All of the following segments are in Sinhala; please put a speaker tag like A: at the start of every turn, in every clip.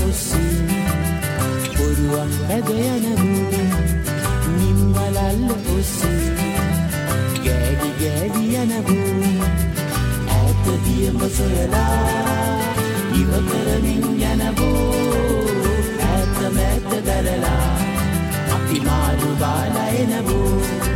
A: ඔස්සේ පොරුවක් පැද යනවෝ නිම්වලල්ල ඔස්සේ ගෑවි ගෑවි යනවෝ ඈත දියඹ සොයලා ඉව කරමින් යනවෝ ඈත මෑත දරලා අපි මාළු බාලා එනවෝ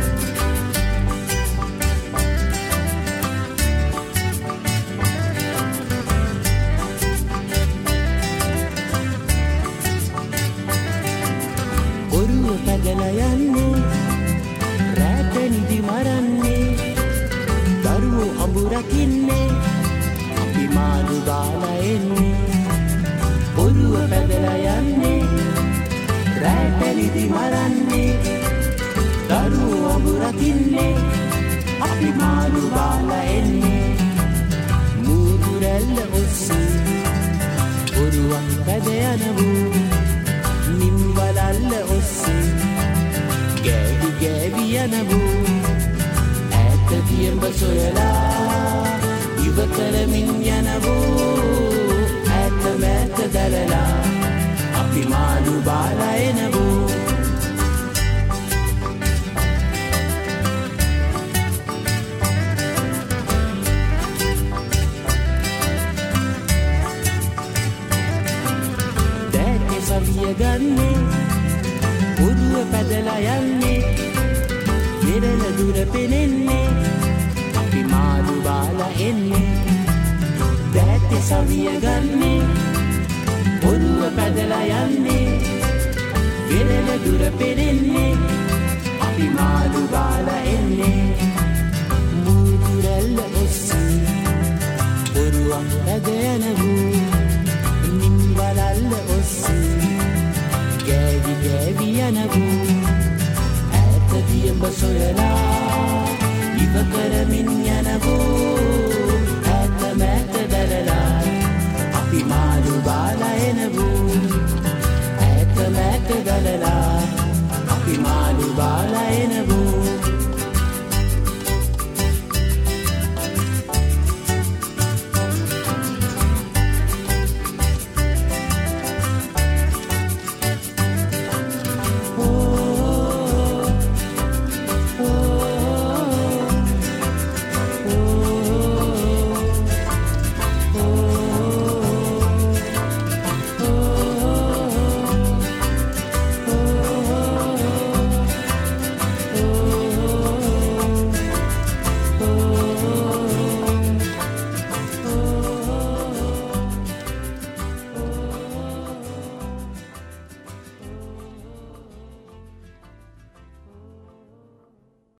A: පැදලා යන්නේ රැට නිදි මරන්නේ දරුවෝ අඹු රකින්නේ අපි මාළු බාලා එන්නේ ඔරුව පැදලා යන්නේ රැට නිදි මරන්නේ දරුවෝ අඹු රකින්නේ අපි මාළු බාලා එන්නේ මූදු රැල්ල ඔස්සේ ඔරුවක් පැද යනවෝ නිම්වලල්ල ඔස්සේ ගෑවි ගෑවි යනවෝ ඈත දියඹ සොයලා ඉව කරමින් යනවෝ ඈත මෑත දරලා අපි මාළු බාලා එනවෝ දැකේ සවිය ගන්නේ උරුව පැදලා යන්නේ වෙරළ දුර පෙනෙන්නේ අපි මාළු බාලා එන්නේ දැත්තේ සවිය ගන්නේ උරුව පැදලා යන්නේ වෙරළ දුර පෙනෙන්නේ අපි මාළු බාලා එන්නේ මූදු රැල්ල ඔස්සේ උරුවක් පැද යනවෝ නිම්වලල්ල ඔස්සේ ගෑවි ගෑවි යනවෝ ඈත දියඹ සොයලා ඉව කරමින් යනවෝ